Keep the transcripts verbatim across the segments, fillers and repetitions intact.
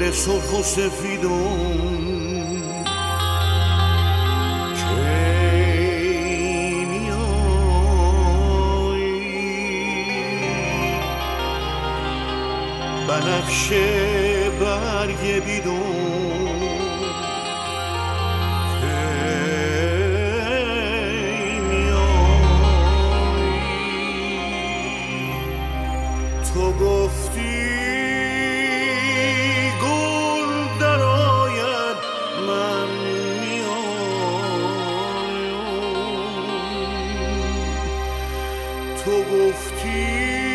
گل سرخ و سفیدم بنفشه برگ بیدون که میایی تو گفتی گل در آید من میایم تو گفتی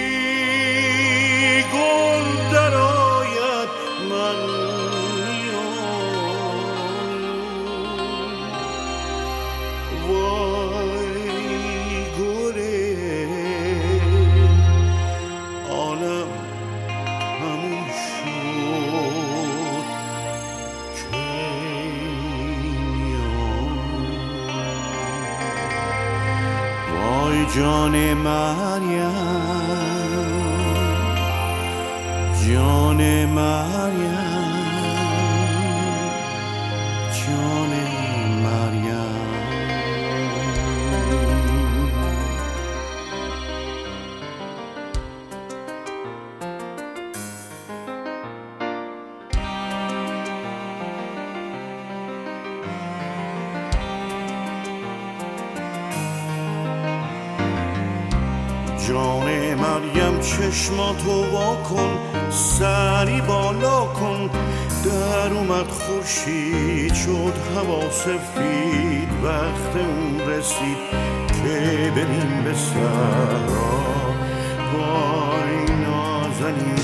جان مریم جان مریم جان مریم جان مریم چشماتو وا کن سری بالا کن در اومد خورشید شد هوا سفید وقت اون رسید که بریم به صحرا وای نازنین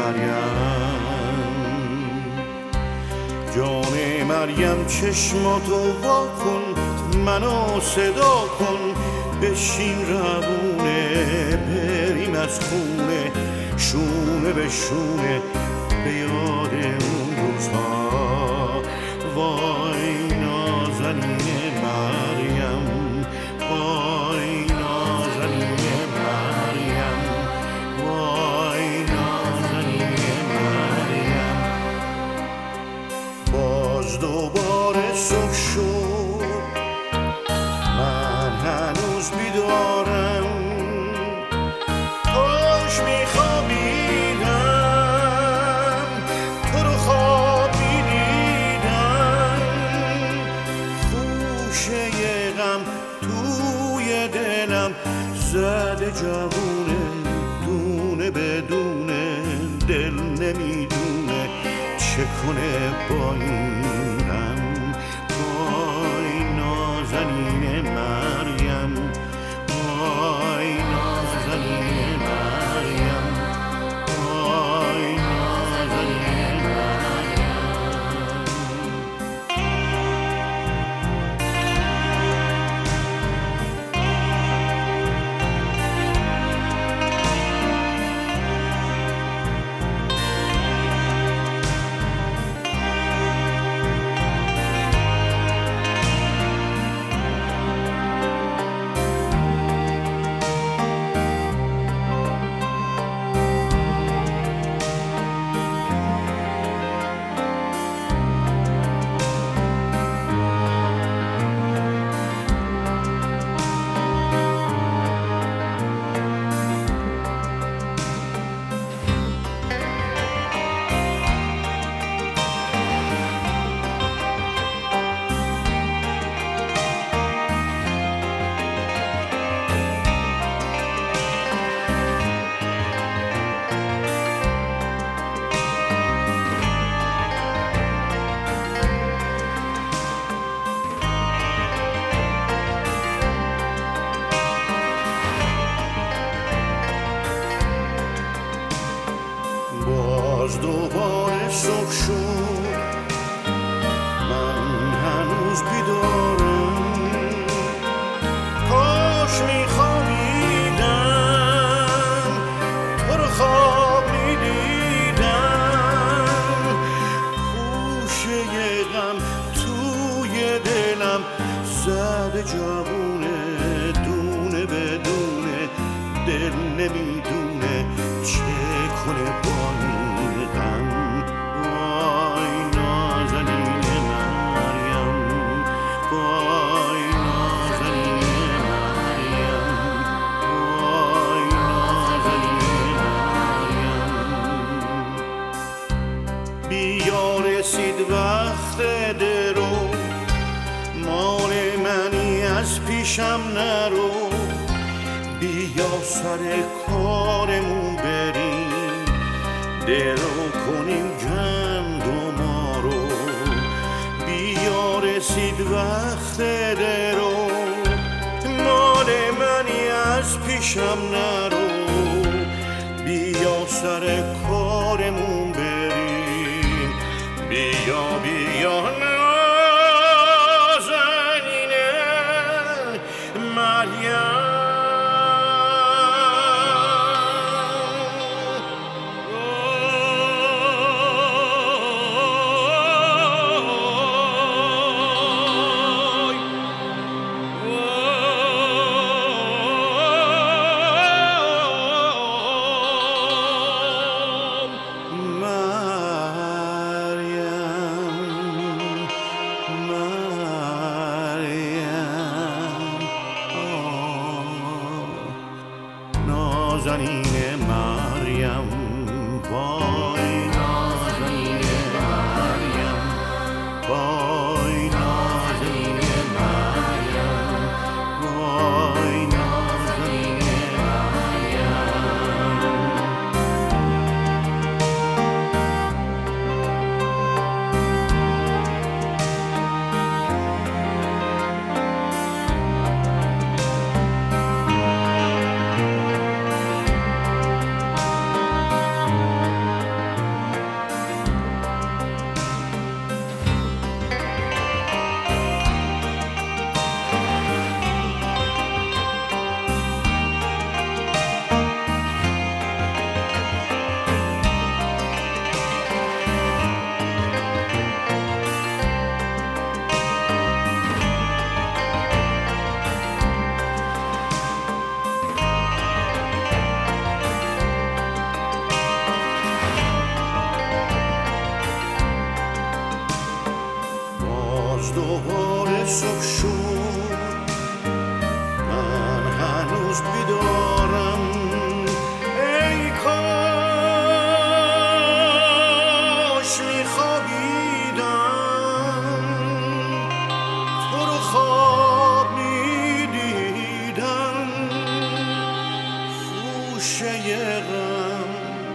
مریم جان مریم چشماتو وا کن منو صدا کن بشین روونه بریم از خونه شونه به شونه به یاد اون روزها وای نازنین مریم وای نازنین مریم وای نازنین مریم باز دوباره صبح شد من هنوز بیدارم کاش میخوابیدم تو رو خواب میدیدم خوشه غم توی دلم زده جوونه دونه بدونه دل نمیدونه چه کنه با اینم وای نازنین مریم وای نازنین مریم وای نازنین مریم باز دوباره صبح شد من هنوز بیدارم کاش میخوابیدم تو رو خواب میدیدم خوشه غم توی دلم زده جوونه دونه بدونه دل نمیدونه چه کنه با این غم بیا رسید وقت درو، مال منی از پیشم نرو، بیا سر کارمون بریم، درو کنیم گندما رو. بیا رسید وقت درو، مال منی از پیشم نرو، بیا سر کارمون بریم. بیا بیا نازنینه مریم، نازنین مریم، وای نازنین مریم، وای نازنین مریم، وای نازنین دوباره صبح شد، من هنوز بیدارم، ای کاش میخوابیدم، تو رو خواب میدیدم، خوشه غم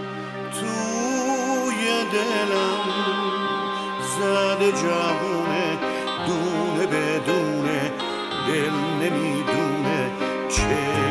توی دلم زده جوونه، دونه بدونه دل نمیدونه چه